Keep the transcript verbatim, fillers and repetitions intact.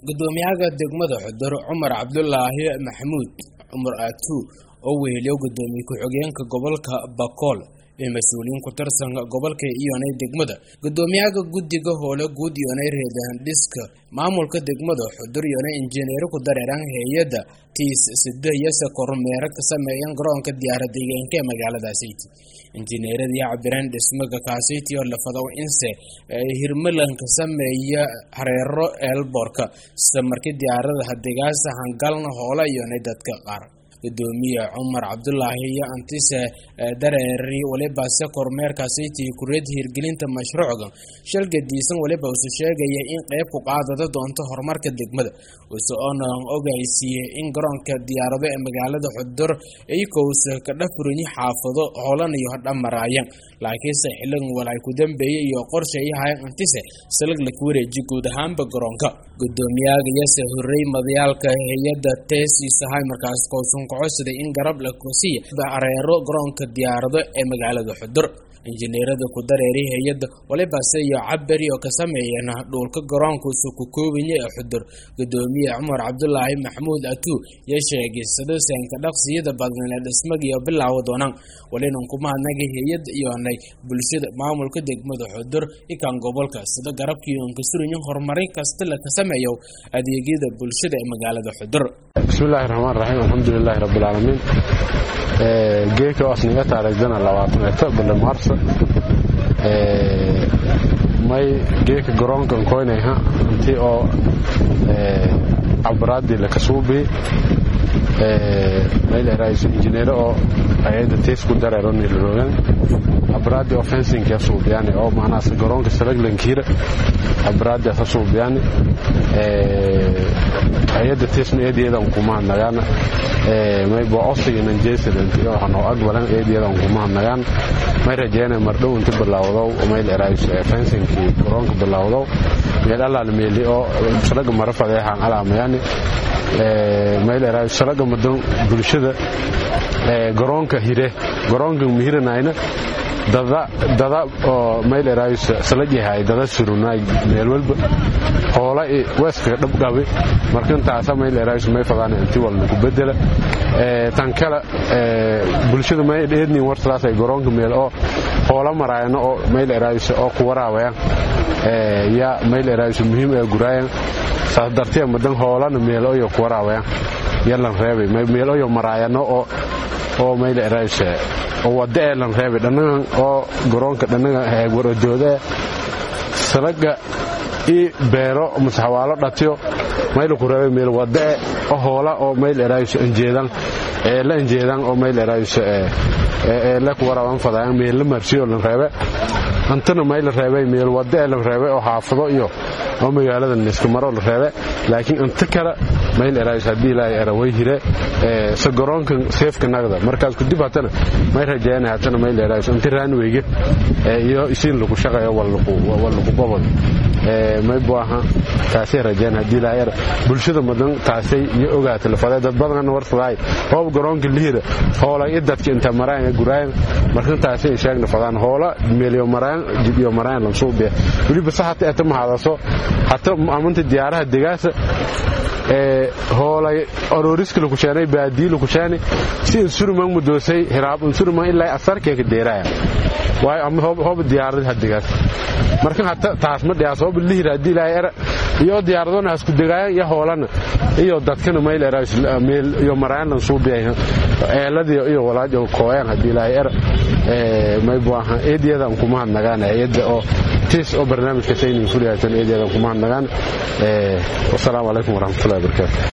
gudoomiyaha degmada Xudur Cumar Cabdullaahi Maxamuud Cumar Atu oo weheliyay gudoomiye ku-xigeenka gobolka Bakool ee mas'uuliyiin ku tirsan gobolka iyo degmada gudoomiyaha guddiga howlo guud iyo reedan dhiska maamulka degmada Xudur iyo injineer ku dareeran hay'adda tiis sidayasa kormeer ka sameeyay garoonka diyaaradda deegaanka ee magaalada Sayti injineerada iyo cabiraan dhismaha kaasiti oo la fado inse hirmalan ka sameeya hareero elborka samarkii diyaaradda hadigaas hangalna howlo iyo dadka qaar gudoomiye Cumar Cabdullaahi iyo antise dareeri waliba se kormeerka Sayti ku reed hirgelinta mashruuca shalgadiisan waliba uu sheegay in qayb ku qaadada doonto horumarka degmada oo aan ogaysiyay in garoonka diyaaradda ee magaalada Xudur ay koosa ka dhafurini xaafado howlan iyo dhamaraayeen laakiin se xilin walay ku dambeeyay iyo qorshayaha antise salag la ku wareejiyay guud ahaanba garoonka gudoomiyaha yase horay madayalka hay'adda teesiis ahay markaas koosan codsaday in garab la koosiyo areero garoonka diyaaradda ee magaalada Xudur injineerada ku dareeray hay'adda waliba sayo cabari oo ka sameeyana dhulka garoonka ku koobiyay Xudur gudoomiye Cumar Cabdullaahi Maxamuud Atu ya sheegay sidoo ka dhaqsiyada badan ee dhismaha iyo bilaaw doonaan walina kuma anaga hay'adda iyo anay bulshada maamulka degmada Xudur ikan gobolka sida garabkii oo ka surin horumarin kasta la ka sameeyo adeegyada bulshada ee magaalada Xudur bismillaahir rahmaanir rahiim alxamdulillaahi rabbil aalamiin ee geeka asniga taariikhdana labaatan bil Maars ee may geeka garoonka koonayha intii oo ee abraadi la kasuubi ee meel raayis injineer oo ayada tees ku dareeron iloogan abraadi offensing ka suubiyaan oo macnaas garoonka salaglan kiira abraadi ka suubiyaan ee ayada tees meediyadan kuma nagaan ee may boo osigin jeesadan iyo hano agwalan eediyadan kuma nagaan may rajeena mardow inta bilaawdo meel raayis offensing ki garoonka bilaawdo meel alla meeli oo salaga marafadeehan alaamayaan ee meel raayis salaga madan bulshada ee garoonka hire garoonka mihiranayna dada dada oo meel raayis salajahay dada surunay meel walba hoola ee weeska dhabgabe markan taas meel raayis may fadaan intii walna ku bedela ee tan kala ee bulshada may dheedni wartaas ay garoonka meel oo hoola maraayna oo meel raayis oo ku waraawayaan ee ya meel raayis muhiim ee guraayan sadartiya madan hoolana meel oo ku waraawayaan yalan reebay meel oo maraayna oo oo meel raayis oo wada lan reebay dhanaan oo garoonka dhanaan ay waradooda salaga i beero masaxawaalo dhatiyo meel ku reebay meel wada oo hoola oo meel raayis injeedan ee la injeedan oo meel raayis ee la ku waraawan fadaan meel la marsiyo lan reebay antana meel reebay meel wada lan reebay oo xaafado iyo oo magaalada isku maro la reebay laakiin inta kala meel raayis hadii ilaahay araway hire ee sa garoonka safe-ka nagda markaas ku dib hatana may rajeeyaan hatana meel raayis inta raan weege ee iyo isiin lagu shaqeeyo wal lagu wal lagu gobol ee may baaha taasi rajeeyaan hadii ilaahay bulshada madan taasi iyo ogaata la faday dad badan war faday oo garoonka liira hoola idadka inta maraan guraan markan taasi sheegna fadaan hoola meeliyo maraan jibiyo maraan la soo bee waliba saxata ee tamaadaso hatta amanta diyaaraha degaasa ee hoolay ororiska lagu sheenay baadii lagu sheenay si insurman mudoosay hiraab insurman ilaa asarkeeka deeraya way am hoob diyaarada hadigaas markan hatta taas ma dhiyaaso bilihir hadii ilaahay era iyo diyaaradona isku degaayaan iyo hoolana iyo dadkana meel raayis meel iyo maraan soo bixin eeladii iyo walaajo kooyaan hadii ilaahay era ee may baahan eediyadan kuma nagaan eedda oo tis oo barnaamijka saynin fuliyatan eediyadan kuma nagaan ee wassalaamu alaykum warahmatullahi wabarakatuh